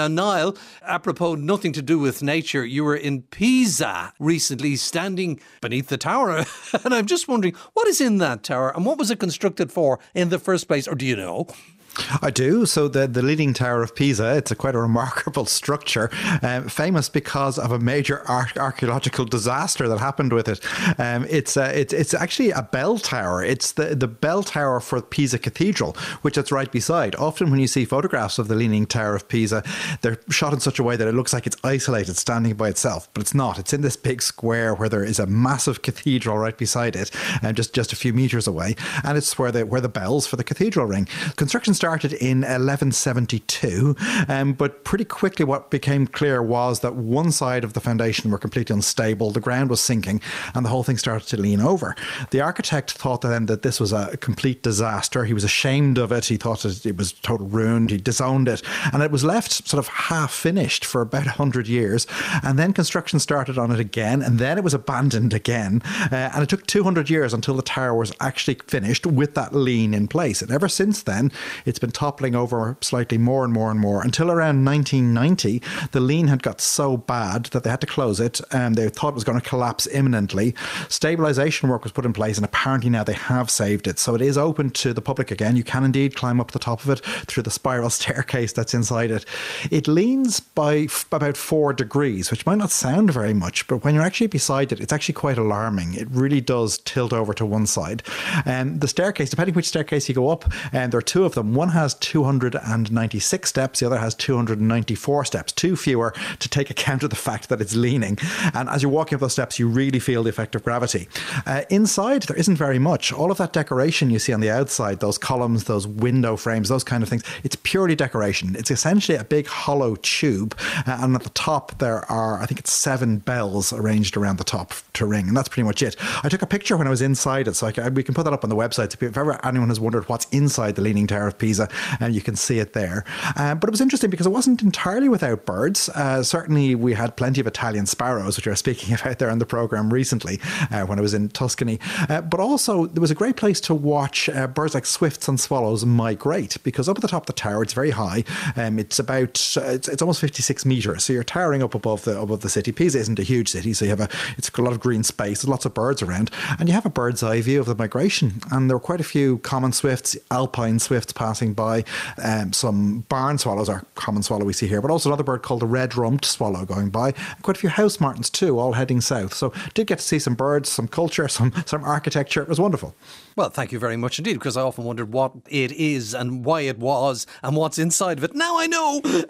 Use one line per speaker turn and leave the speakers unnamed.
Now, Niall, apropos nothing to do with nature, you were in Pisa recently standing beneath the tower. And I'm just wondering, what is in that tower and what was it constructed for in the first place? Or do you know?
I do. So the Leaning Tower of Pisa, it's quite a remarkable structure, famous because of a major archaeological disaster that happened with it. It's actually a bell tower. It's the bell tower for Pisa Cathedral, which it's right beside. Often when you see photographs of the Leaning Tower of Pisa, they're shot in such a way that it looks like it's isolated, standing by itself, but it's not. It's in this big square where there is a massive cathedral right beside it, just a few meters away, and it's where the bells for the cathedral ring. Construction started in 1172, but pretty quickly what became clear was that one side of the foundation were completely unstable, the ground was sinking, and the whole thing started to lean over. The architect thought then that this was a complete disaster. He was ashamed of it. He thought it was total ruined. He disowned it, and it was left sort of half finished for about 100 years, and then construction started on it again, and then it was abandoned again, and it took 200 years until the tower was actually finished with that lean in place. And ever since then, it's been toppling over slightly more and more and more until around 1990. The lean had got so bad that they had to close it, and they thought it was going to collapse imminently. Stabilisation work was put in place, and apparently now they have saved it. So it is open to the public again. You can indeed climb up the top of it through the spiral staircase that's inside it. It leans by about 4 degrees, which might not sound very much, but when you're actually beside it, it's actually quite alarming. It really does tilt over to one side. The staircase, depending which staircase you go up, and there are two of them. One has 296 steps, the other has 294 steps, two fewer to take account of the fact that it's leaning. And as you're walking up those steps, you really feel the effect of gravity. Inside, there isn't very much. All of that decoration you see on the outside, those columns, those window frames, those kind of things, it's purely decoration. It's essentially a big hollow tube, and at the top there are, I think it's 7 bells arranged around the top to ring, and that's pretty much it. I took a picture when I was inside it, so we can put that up on the website. If ever anyone has wondered what's inside the Leaning Tower of Pisa, and you can see it there. But it was interesting because it wasn't entirely without birds. Certainly we had plenty of Italian sparrows, which I was speaking about there on the programme recently when I was in Tuscany. But also there was a great place to watch birds like swifts and swallows migrate, because up at the top of the tower, it's very high. It's almost 56 metres, so you're towering up above the city. Pisa isn't a huge city, so it's got a lot of green space, there's lots of birds around, and you have a bird's eye view of the migration. And there were quite a few common swifts, alpine swifts passing by, some barn swallows are common swallow we see here, but also another bird called the red-rumped swallow going by, and quite a few house martins too, all heading south. So did get to see some birds, some culture, some architecture. It was wonderful.
Well, thank you very much indeed, because I often wondered what it is and why it was and what's inside of it. Now I know.